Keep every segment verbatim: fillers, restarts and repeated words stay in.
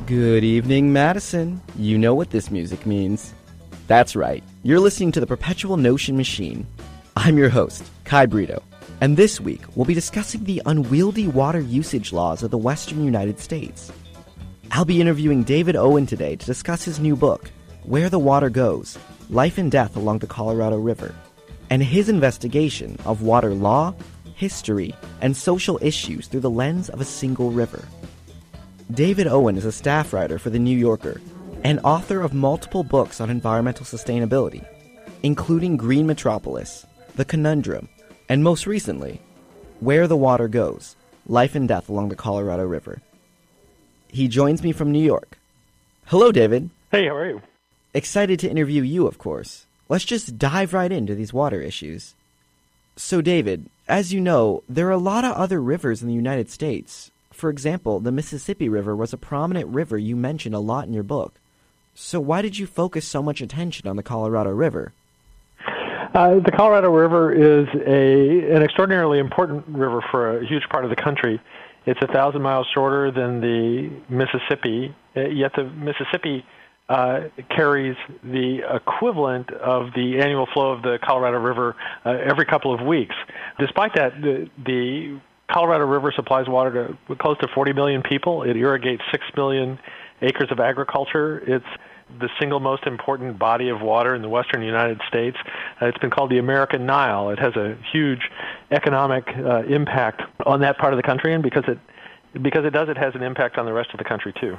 Good evening, Madison. You know what this music means. That's right. You're listening to the Perpetual Notion Machine. I'm your host, Kai Brito, and this week we'll be discussing the unwieldy water usage laws of the western United States. I'll be interviewing David Owen today to discuss his new book, Where the Water Goes, Life and Death Along the Colorado River, and his investigation of water law, history, and social issues through the lens of a single river. David Owen is a staff writer for The New Yorker and author of multiple books on environmental sustainability, including Green Metropolis, The Conundrum, and most recently, Where the Water Goes, Life and Death Along the Colorado River. He joins me from New York. Hello, David. Hey, how are you? Excited to interview you, of course. Let's just dive right into these water issues. So, David, as you know, there are a lot of other rivers in the United States. For example, the Mississippi River was a prominent river you mention a lot in your book. So why did you focus so much attention on the Colorado River? Uh, the Colorado River is a an extraordinarily important river for a huge part of the country. It's a thousand miles shorter than the Mississippi, yet the Mississippi uh, carries the equivalent of the annual flow of the Colorado River uh, every couple of weeks. Despite that, the, the Colorado River supplies water to close to forty million people. It irrigates six million acres of agriculture. It's the single most important body of water in the western United States. Uh, it's been called the American Nile. It has a huge economic uh, impact on that part of the country, and because it because it does, it has an impact on the rest of the country too.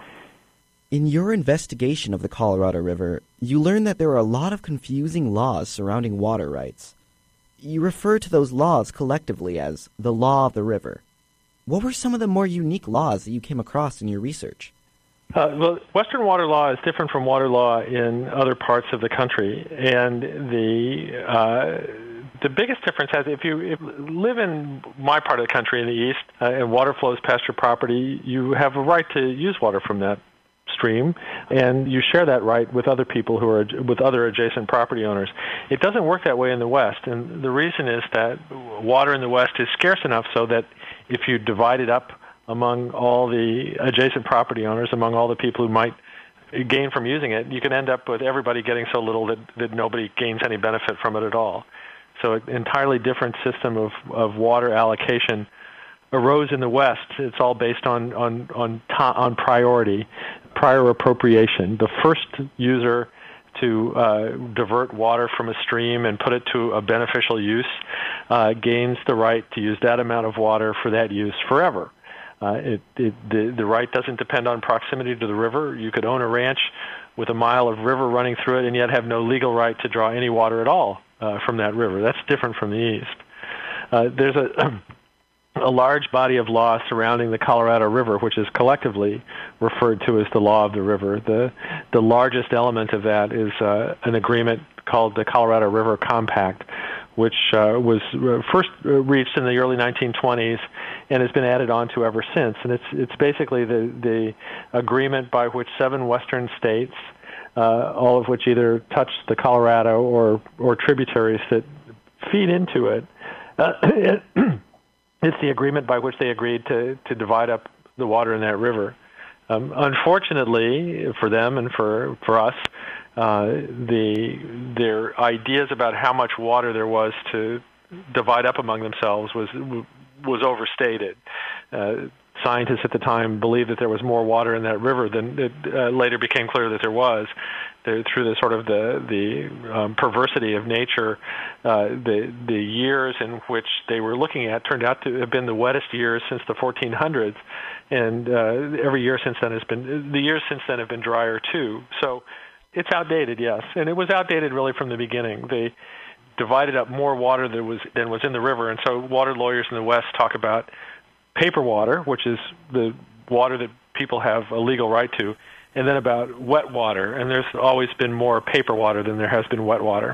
In your investigation of the Colorado River, you learned that there are a lot of confusing laws surrounding water rights. You refer to those laws collectively as the law of the river. What were some of the more unique laws that you came across in your research? Uh, well, Western water law is different from water law in other parts of the country, and the uh, the biggest difference has if you, if you live in my part of the country in the east uh, and water flows past your property, you have a right to use water from that stream, and you share that right with other people who are with other adjacent property owners. It doesn't work that way in the West, and the reason is that water in the West is scarce enough so that if you divide it up among all the adjacent property owners, among all the people who might gain from using it, you can end up with everybody getting so little that, that nobody gains any benefit from it at all. So an entirely different system of, of water allocation arose in the West. It's all based on on on, ta- on priority, prior appropriation. The first user to uh, divert water from a stream and put it to a beneficial use uh, gains the right to use that amount of water for that use forever. Uh, it, it, the, the right doesn't depend on proximity to the river. You could own a ranch with a mile of river running through it and yet have no legal right to draw any water at all uh, from that river. That's different from the East. Uh, there's a a large body of law surrounding the Colorado River, which is collectively referred to as the law of the river. The the largest element of that is uh, an agreement called the Colorado River Compact, which uh, was first reached in the early nineteen twenties and has been added on to ever since. And it's it's basically the, the agreement by which seven western states, uh, all of which either touch the Colorado or, or tributaries that feed into it, uh, it it's the agreement by which they agreed to, to divide up the water in that river. Um, unfortunately for them and for, for us, uh, the their ideas about how much water there was to divide up among themselves was was overstated. Uh, scientists at the time believed that there was more water in that river than it uh, later became clear that there was. There, through the sort of the the um, perversity of nature, uh, the the years in which they were looking at turned out to have been the wettest years since the fourteen hundreds, and uh, every year since then has been the years since then have been drier too. So it's outdated, yes, and it was outdated really from the beginning. They divided up more water than was than was in the river, and so water lawyers in the West talk about paper water, which is the water that people have a legal right to, and then about wet water, and there's always been more paper water than there has been wet water.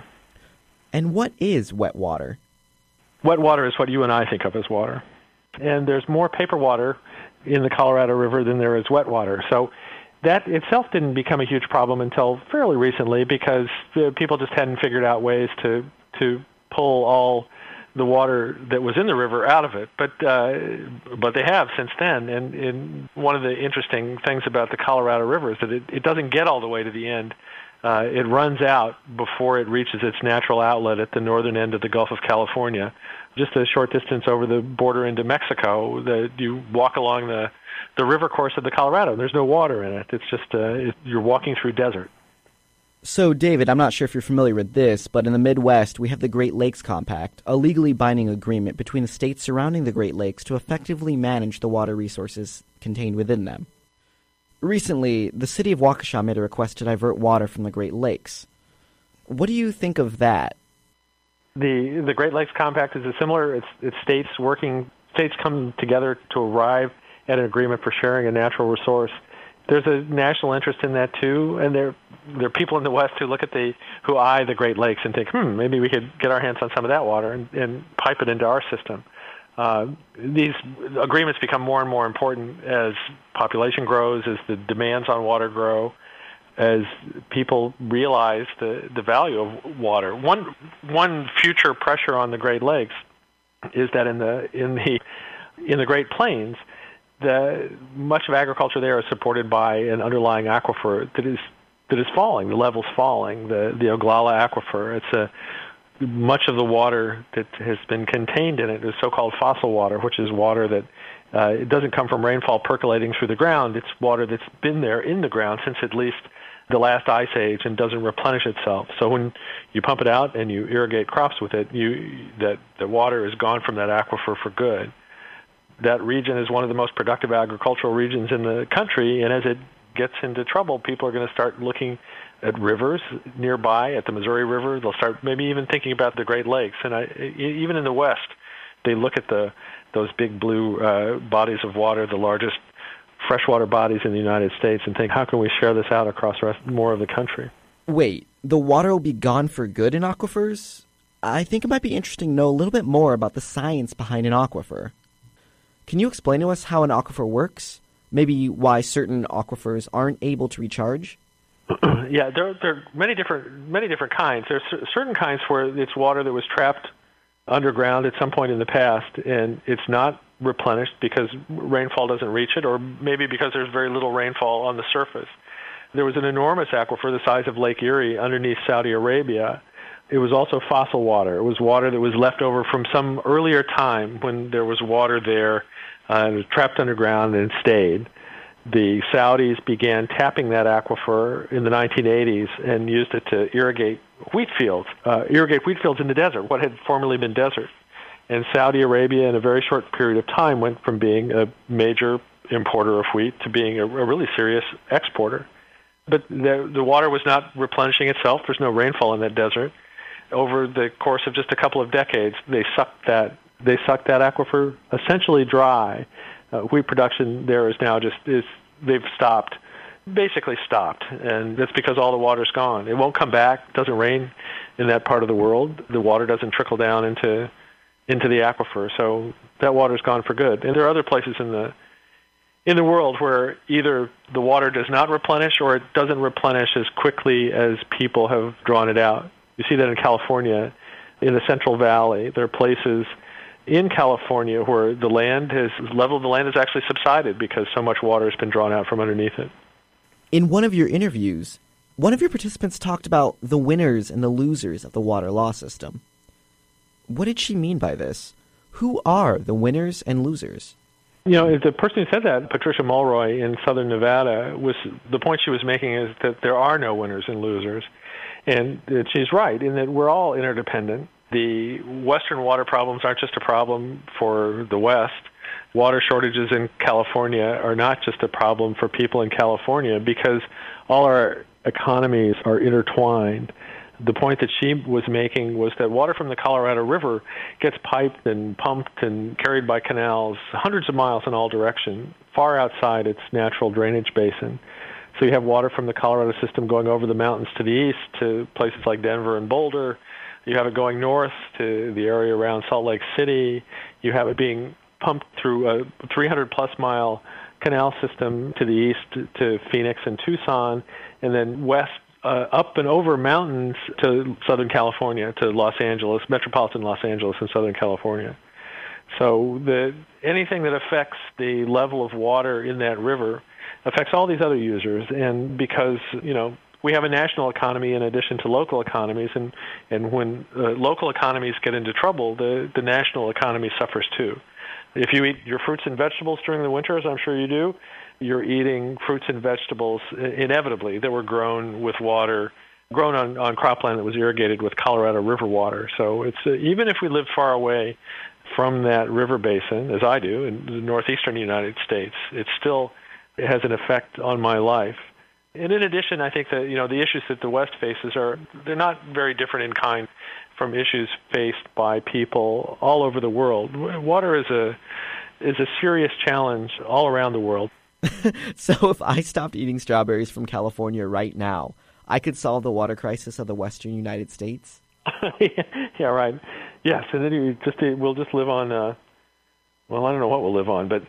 And what is wet water? Wet water is what you and I think of as water. And there's more paper water in the Colorado River than there is wet water. So that itself didn't become a huge problem until fairly recently because uh, people just hadn't figured out ways to, to pull all the water that was in the river out of it, but uh, but they have since then. And, and one of the interesting things about the Colorado River is that it, it doesn't get all the way to the end. Uh, it runs out before it reaches its natural outlet at the northern end of the Gulf of California, just a short distance over the border into Mexico. The, you walk along the, the river course of the Colorado. There's no water in it. It's just uh, it, you're walking through desert. So, David, I'm not sure if you're familiar with this, but in the Midwest, we have the Great Lakes Compact, a legally binding agreement between the states surrounding the Great Lakes to effectively manage the water resources contained within them. Recently, the city of Waukesha made a request to divert water from the Great Lakes. What do you think of that? The the Great Lakes Compact is a similar. It's, it's states working. States come together to arrive at an agreement for sharing a natural resource. There's a national interest in that too, and there there are people in the West who look at the who eye the Great Lakes and think, hmm, maybe we could get our hands on some of that water and, and pipe it into our system. Uh, these agreements become more and more important as population grows, as the demands on water grow, as people realize the, the value of water. One one future pressure on the Great Lakes is that in the in the in the Great Plains, the much of agriculture there is supported by an underlying aquifer that is that is falling. The level's falling. The the Oglala Aquifer. It's a much of the water that has been contained in it is so-called fossil water, which is water that uh, it doesn't come from rainfall percolating through the ground. It's water that's been there in the ground since at least the last ice age and doesn't replenish itself. So when you pump it out and you irrigate crops with it, you that the water is gone from that aquifer for good. That region is one of the most productive agricultural regions in the country, and as it gets into trouble, people are going to start looking at rivers nearby, at the Missouri River. They'll start maybe even thinking about the Great Lakes. And I, even in the West, they look at the those big blue uh, bodies of water, the largest freshwater bodies in the United States, and think, how can we share this out across the rest, more of the country? Wait, the water will be gone for good in aquifers? I think it might be interesting to know a little bit more about the science behind an aquifer. Can you explain to us how an aquifer works? Maybe why certain aquifers aren't able to recharge? Yeah, there, there are many different many different kinds. There are certain kinds where it's water that was trapped underground at some point in the past, and it's not replenished because rainfall doesn't reach it, or maybe because there's very little rainfall on the surface. There was an enormous aquifer the size of Lake Erie underneath Saudi Arabia. It was also fossil water. It was water that was left over from some earlier time when there was water there, uh, it was trapped underground and stayed. The Saudis began tapping that aquifer in the nineteen eighties and used it to irrigate wheat fields, uh, irrigate wheat fields in the desert, what had formerly been desert. And Saudi Arabia, in a very short period of time, went from being a major importer of wheat to being a, a really serious exporter. But the, the water was not replenishing itself. There's no rainfall in that desert. Over the course of just a couple of decades, they sucked that they sucked that aquifer essentially dry. Uh, wheat production there is now just is they've stopped, basically stopped, and that's because all the water's gone. It won't come back. It doesn't rain in that part of the world. The water doesn't trickle down into into the aquifer, so that water's gone for good. And there are other places in the in the world where either the water does not replenish or it doesn't replenish as quickly as people have drawn it out. You see that in California, in the Central Valley. There are places in California where the land has, level of the land has actually subsided because so much water has been drawn out from underneath it. In one of your interviews, one of your participants talked about the winners and the losers of the water law system. What did she mean by this? Who are the winners and losers? You know, the person who said that, Patricia Mulroy in southern Nevada, was the point she was making is that there are no winners and losers. And she's right in that we're all interdependent. The Western water problems aren't just a problem for the West. Water shortages in California are not just a problem for people in California because all our economies are intertwined. The point that she was making was that water from the Colorado River gets piped and pumped and carried by canals hundreds of miles in all directions, far outside its natural drainage basin. So you have water from the Colorado system going over the mountains to the east to places like Denver and Boulder. You have it going north to the area around Salt Lake City. You have it being pumped through a three hundred plus mile canal system to the east to Phoenix and Tucson, and then west uh, up and over mountains to Southern California, to Los Angeles, metropolitan Los Angeles in Southern California. So the anything that affects the level of water in that river affects all these other users. And because, you know, we have a national economy in addition to local economies, and, and when uh, local economies get into trouble, the, the national economy suffers too. If you eat your fruits and vegetables during the winter, as I'm sure you do, you're eating fruits and vegetables inevitably that were grown with water, grown on, on cropland that was irrigated with Colorado River water. So it's uh, even if we live far away from that river basin, as I do in the northeastern United States, it still has an effect on my life. And in addition, I think that, you know, the issues that the West faces are, they're not very different in kind from issues faced by people all over the world. Water is a is a serious challenge all around the world. So if I stopped eating strawberries from California right now, I could solve the water crisis of the western United States? Yeah, right. Yes, and then you just we'll just live on. Uh, well, I don't know what we'll live on, but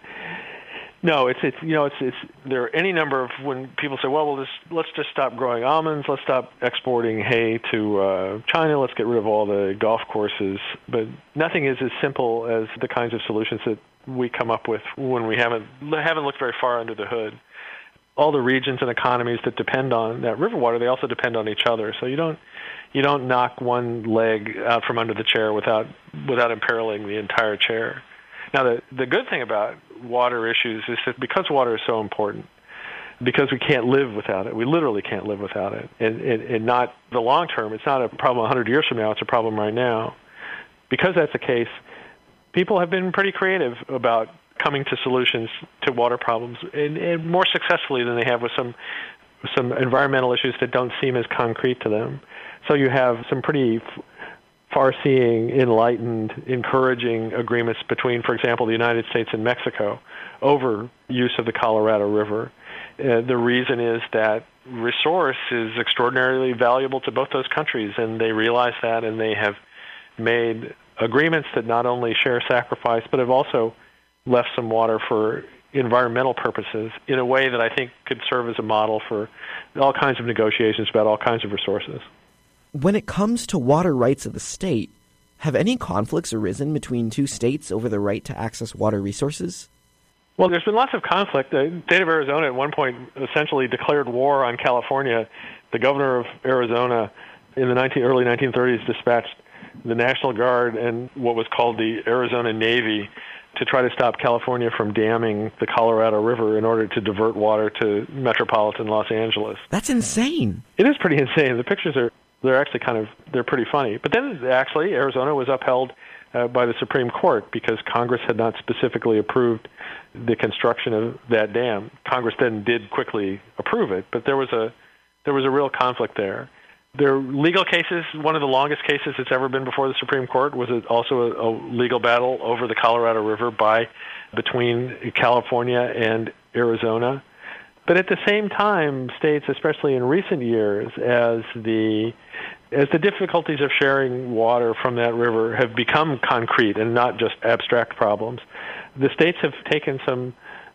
no, it's it's you know it's it's there are any number of when people say, well, we'll just let's just stop growing almonds, let's stop exporting hay to uh, China, let's get rid of all the golf courses. But nothing is as simple as the kinds of solutions that we come up with when we haven't haven't looked very far under the hood. All the regions and economies that depend on that river water, they also depend on each other. So you don't you don't knock one leg out from under the chair without without imperiling the entire chair. Now, the the good thing about water issues is that because water is so important, because we can't live without it, we literally can't live without it, and, and, and not the long term. It's not a problem one hundred years from now. It's a problem right now. Because that's the case, people have been pretty creative about coming to solutions to water problems, and, and more successfully than they have with some some environmental issues that don't seem as concrete to them. So you have some pretty far-seeing, enlightened, encouraging agreements between, for example, the United States and Mexico over use of the Colorado River. Uh, the reason is that resource is extraordinarily valuable to both those countries, and they realize that, and they have made agreements that not only share sacrifice, but have also left some water for environmental purposes in a way that I think could serve as a model for all kinds of negotiations about all kinds of resources. When it comes to water rights of the state, have any conflicts arisen between two states over the right to access water resources? Well, there's been lots of conflict. The state of Arizona at one point essentially declared war on California. The governor of Arizona in the nineteen, early nineteen thirties dispatched the National Guard and what was called the Arizona Navy to try to stop California from damming the Colorado River in order to divert water to metropolitan Los Angeles. That's insane. It is pretty insane. The pictures are, they're actually kind of, they're pretty funny. But then actually Arizona was upheld uh, by the Supreme Court because Congress had not specifically approved the construction of that dam. Congress then did quickly approve it, but there was a there was a real conflict there. There are legal cases. One of the longest cases that's ever been before the Supreme Court was also a, a legal battle over the Colorado River by between California and Arizona. But at the same time, states, especially in recent years, as the as the difficulties of sharing water from that river have become concrete and not just abstract problems, the states have taken some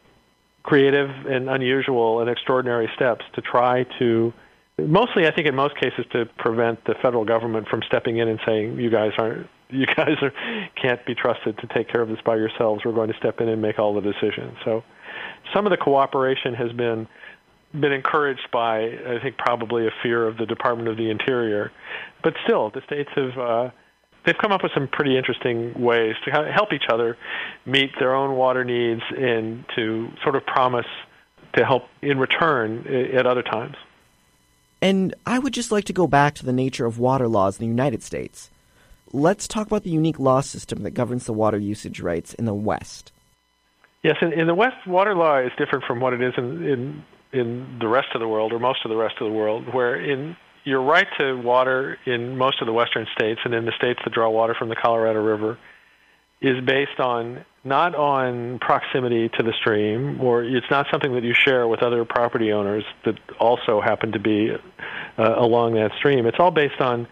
creative and unusual and extraordinary steps to try to, mostly I think in most cases, to prevent the federal government from stepping in and saying, you guys aren't, you guys are, can't be trusted to take care of this by yourselves. We're going to step in and make all the decisions. So some of the cooperation has been been encouraged by, I think, probably a fear of the Department of the Interior. But still, the states have uh, they've come up with some pretty interesting ways to help each other meet their own water needs and to sort of promise to help in return at other times. And I would just like to go back to the nature of water laws in the United States. Let's talk about the unique law system that governs the water usage rights in the West. Yes, in, in the West, water law is different from what it is in, in in the rest of the world, or most of the rest of the world, where in your right to water in most of the western states and in the states that draw water from the Colorado River is based on not on proximity to the stream, or it's not something that you share with other property owners that also happen to be uh, along that stream. It's all based on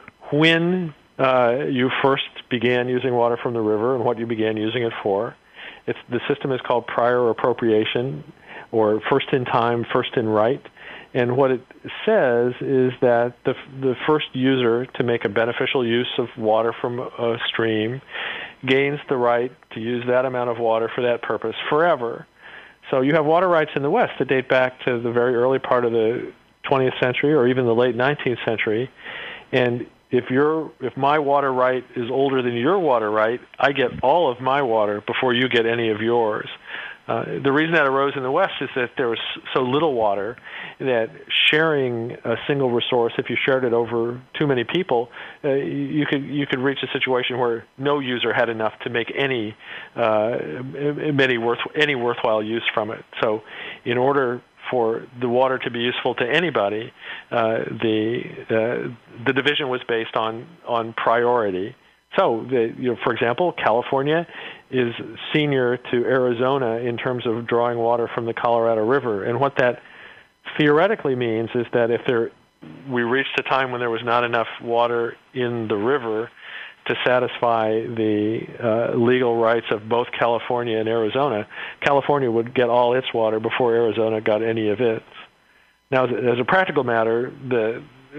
when uh, you first began using water from the river and what you began using it for. It's, the system is called prior appropriation, or first in time, first in right. And what it says is that the the first user to make a beneficial use of water from a stream gains the right to use that amount of water for that purpose forever. So you have water rights in the West that date back to the very early part of the twentieth century or even the late nineteenth century. And if your if my water right is older than your water right, I get all of my water before you get any of yours. Uh, the reason that arose in the West is that there was so little water that sharing a single resource, if you shared it over too many people, uh, you could you could reach a situation where no user had enough to make any uh, many worth any worthwhile use from it. So, in order for the water to be useful to anybody, uh, the uh, the division was based on on priority. So, the, you know, for example, California is senior to Arizona in terms of drawing water from the Colorado River. And what that theoretically means is that if there, we reached a time when there was not enough water in the river to satisfy the uh, legal rights of both California and Arizona, California would get all its water before Arizona got any of its. Now, as a practical matter, the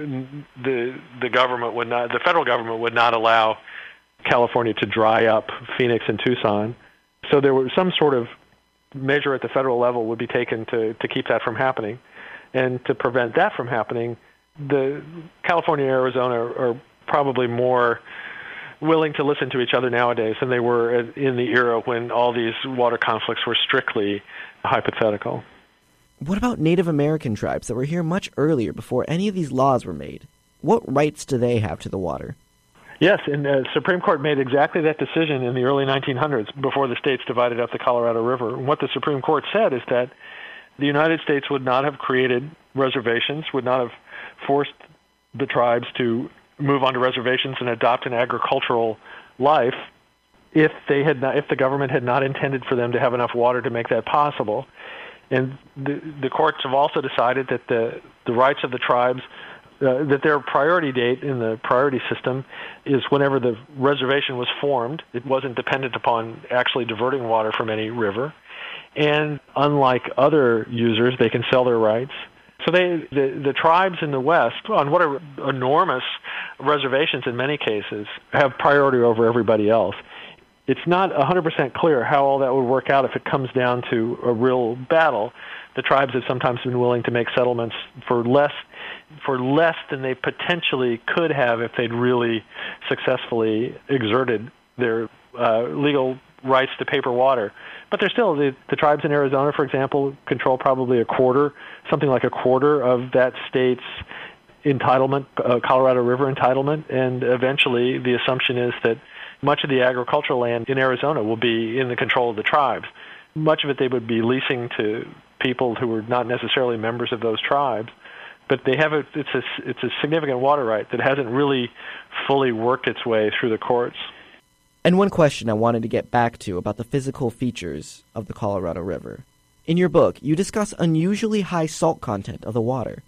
the the government would not, the federal government would not allow California to dry up Phoenix and Tucson. So there was some sort of measure at the federal level would be taken to, to keep that from happening. And to prevent that from happening, the California and Arizona are, are probably more willing to listen to each other nowadays than they were in the era when all these water conflicts were strictly hypothetical. What about Native American tribes that were here much earlier before any of these laws were made? What rights do they have to the water? Yes, and the Supreme Court made exactly that decision in the early nineteen hundreds before the states divided up the Colorado River. And what the Supreme Court said is that the United States would not have created reservations, would not have forced the tribes to move onto reservations and adopt an agricultural life if they had not, if the government had not intended for them to have enough water to make that possible. And the, the courts have also decided that the, the rights of the tribes Uh, that their priority date in the priority system is whenever the reservation was formed. It wasn't dependent upon actually diverting water from any river. And unlike other users, they can sell their rights. So they, the, the tribes in the West, on what are enormous reservations in many cases, have priority over everybody else. It's not one hundred percent clear how all that would work out if it comes down to a real battle. The tribes have sometimes been willing to make settlements for less for less than they potentially could have if they'd really successfully exerted their uh, legal rights to paper water. But they're still, the, the tribes in Arizona, for example, control probably a quarter, something like a quarter of that state's entitlement, uh, Colorado River entitlement, and eventually the assumption is that much of the agricultural land in Arizona will be in the control of the tribes. Much of it they would be leasing to people who were not necessarily members of those tribes. But they have a, it's a, it's a significant water right that hasn't really fully worked its way through the courts. And one question I wanted to get back to about the physical features of the Colorado River. In your book, you discuss unusually high salt content of the water.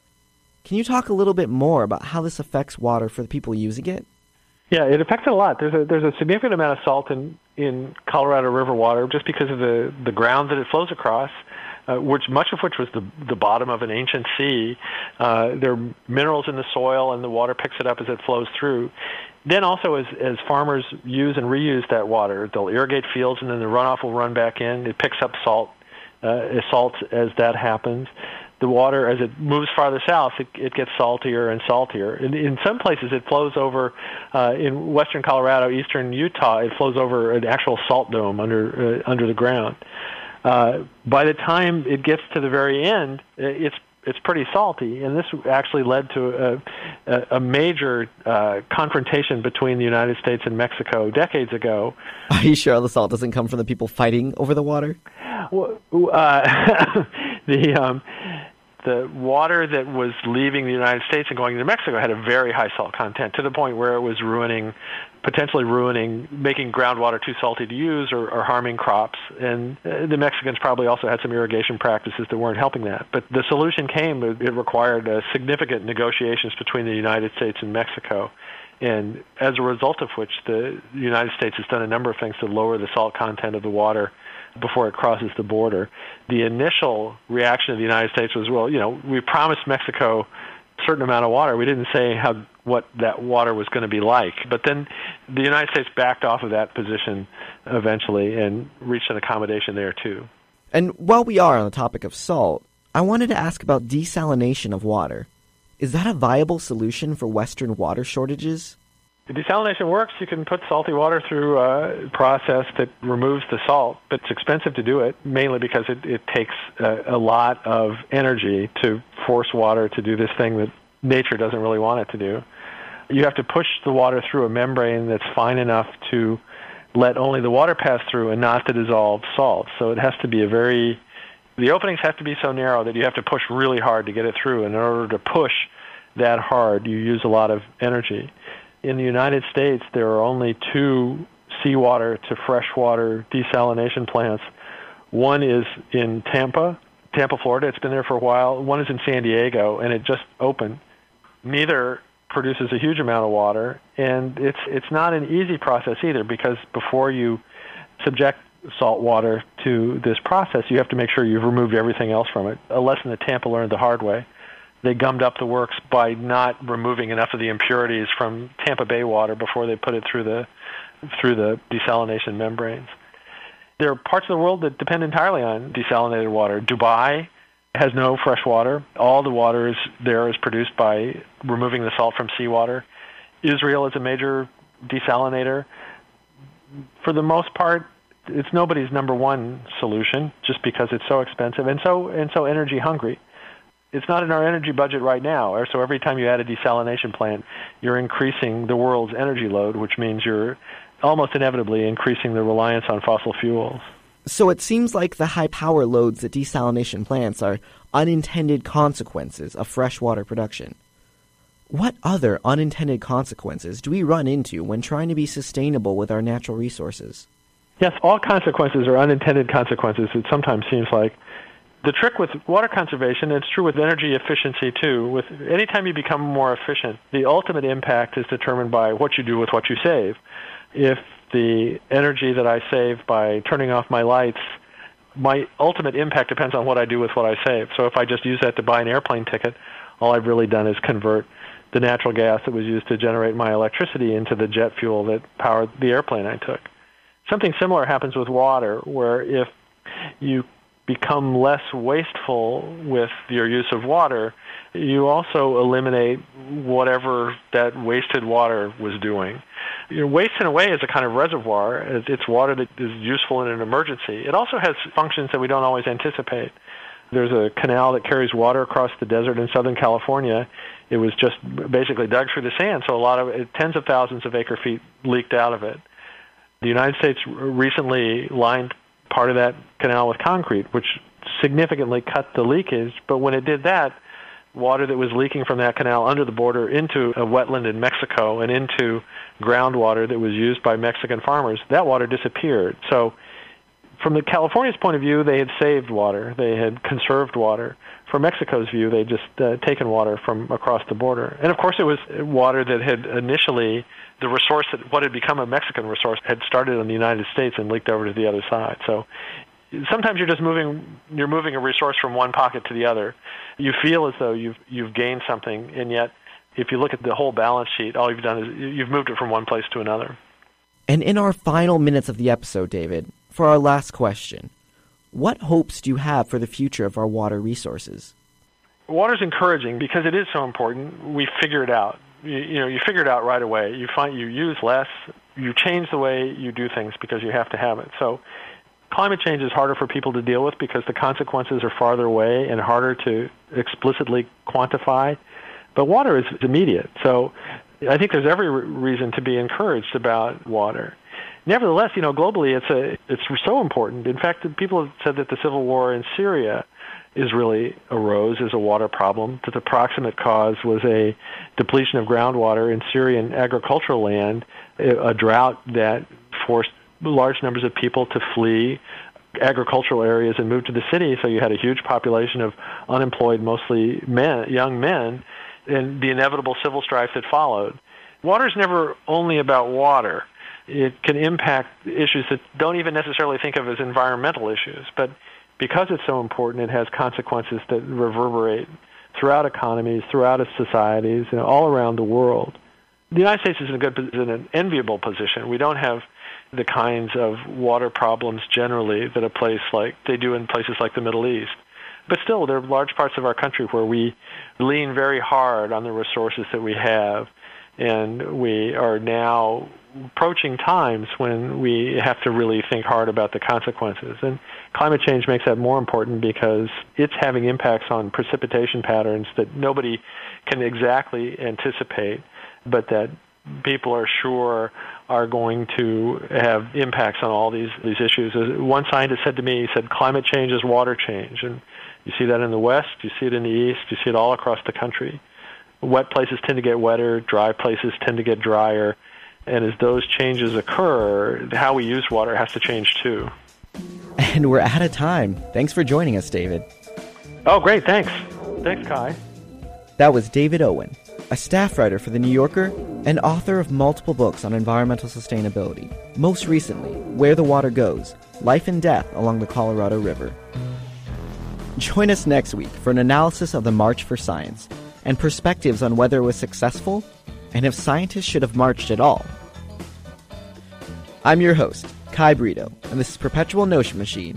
Can you talk a little bit more about how this affects water for the people using it? Yeah, it affects it a lot. There's a there's a significant amount of salt in, in Colorado River water just because of the, the ground that it flows across. Uh, which much of which was the the bottom of an ancient sea. Uh, there are minerals in the soil, and the water picks it up as it flows through. Then also, as as farmers use and reuse that water, they'll irrigate fields, and then the runoff will run back in. It picks up salt, uh, salt as that happens. The water, as it moves farther south, it, it gets saltier and saltier. In, in some places, it flows over, uh, in western Colorado, eastern Utah, it flows over an actual salt dome under uh, under the ground. Uh, by the time it gets to the very end, it's it's pretty salty, and this actually led to a, a, a major uh, confrontation between the United States and Mexico decades ago. Are you sure the salt doesn't come from the people fighting over the water? Well, uh, the um, the water that was leaving the United States and going to Mexico had a very high salt content, to the point where it was ruining, potentially ruining, making groundwater too salty to use, or, or harming crops. And uh, the Mexicans probably also had some irrigation practices that weren't helping that. But the solution came, it required uh, significant negotiations between the United States and Mexico. and as a result of which the United States has done a number of things to lower the salt content of the water before it crosses the border. The initial reaction of the United States was, well, you know, we promised Mexico a certain amount of water. We didn't say how what that water was going to be like. But then the United States backed off of that position eventually and reached an accommodation there, too. And while we are on the topic of salt, I wanted to ask about desalination of water. Is that a viable solution for Western water shortages? The desalination works. You can put salty water through a process that removes the salt, but it's expensive to do it, mainly because it, it takes a, a lot of energy to force water to do this thing that nature doesn't really want it to do. You have to push the water through a membrane that's fine enough to let only the water pass through and not the dissolved salt. So it has to be a very, the openings have to be so narrow that you have to push really hard to get it through. And in order to push that hard, you use a lot of energy. In the United States, there are only two seawater to freshwater desalination plants. One is in Tampa, Tampa, Florida. It's been there for a while. One is in San Diego, and it just opened. Neither produces a huge amount of water, and it's it's not an easy process either, because before you subject salt water to this process, you have to make sure you've removed everything else from it, a lesson that Tampa learned the hard way. They gummed up the works by not removing enough of the impurities from Tampa Bay water before they put it through the through the desalination membranes. There are parts of the world that depend entirely on desalinated water. Dubai has no fresh water. All the water is there is produced by removing the salt from seawater. Israel is a major desalinator. For the most part, it's nobody's number one solution, just because it's so expensive and so and so energy hungry. It's not in our energy budget right now, so every time you add a desalination plant, you're increasing the world's energy load, which means you're almost inevitably increasing the reliance on fossil fuels. So it seems like the high power loads at desalination plants are unintended consequences of freshwater production. What other unintended consequences do we run into when trying to be sustainable with our natural resources? Yes, all consequences are unintended consequences, it sometimes seems like. The trick with water conservation, and it's true with energy efficiency too, with anytime you become more efficient, the ultimate impact is determined by what you do with what you save. If the energy that I save by turning off my lights, my ultimate impact depends on what I do with what I save. So if I just use that to buy an airplane ticket, all I've really done is convert the natural gas that was used to generate my electricity into the jet fuel that powered the airplane I took. Something similar happens with water, where if you become less wasteful with your use of water, you also eliminate whatever that wasted water was doing. You know, waste, in a way, is a kind of reservoir. It's water that is useful in an emergency. It also has functions that we don't always anticipate. There's a canal that carries water across the desert in Southern California. It was just basically dug through the sand, so a lot of it, tens of thousands of acre feet leaked out of it. The United States recently lined part of that canal with concrete, which significantly cut the leakage. But when it did that, water that was leaking from that canal under the border into a wetland in Mexico and into groundwater that was used by Mexican farmers, that water disappeared. So from the California's point of view, they had saved water. They had conserved water. From Mexico's view, they'd just uh, taken water from across the border. And of course, it was water that had initially, the resource that what had become a Mexican resource had started in the United States and leaked over to the other side. So sometimes you're just moving, you're moving a resource from one pocket to the other. You feel as though you've you've gained something, and yet if you look at the whole balance sheet, all you've done is you've moved it from one place to another. And in our final minutes of the episode, David, for our last question, what hopes do you have for the future of our water resources? Water's encouraging because it is so important. We figure it out. You, you know, you figure it out right away. You find you use less. You change the way you do things because you have to have it. So climate change is harder for people to deal with because the consequences are farther away and harder to explicitly quantify. But water is immediate. So I think there's every reason to be encouraged about water. Nevertheless, you know, globally, it's a it's so important. In fact, people have said that the civil war in Syria is really arose as a water problem, that the proximate cause was a depletion of groundwater in Syrian agricultural land, a drought that forced large numbers of people to flee agricultural areas and move to the city. So you had a huge population of unemployed, mostly men, young men, and the inevitable civil strife that followed. water is never only about water. It can impact issues that don't even necessarily think of as environmental issues, but because it's so important, it has consequences that reverberate throughout economies, throughout its societies, you know, all around the world. The United States is in a good, in an enviable position. We don't have the kinds of water problems generally that a place like they do in places like the Middle East. But still, there are large parts of our country where we lean very hard on the resources that we have, and we are now approaching times when we have to really think hard about the consequences. And climate change makes that more important because it's having impacts on precipitation patterns that nobody can exactly anticipate, but that people are sure are going to have impacts on all these, these issues. One scientist said to me, he said, climate change is water change. And you see that in the West, you see it in the East, you see it all across the country. Wet places tend to get wetter, dry places tend to get drier, and as those changes occur, how we use water has to change too. And we're out of time. Thanks for joining us, David. Oh, great, thanks. Thanks, Kai. That was David Owen, a staff writer for The New Yorker and author of multiple books on environmental sustainability. Most recently, Where the Water Goes, Life and Death Along the Colorado River. Join us next week for an analysis of the March for Science and perspectives on whether it was successful and if scientists should have marched at all. I'm your host, Kai Brito, and this is Perpetual Notion Machine,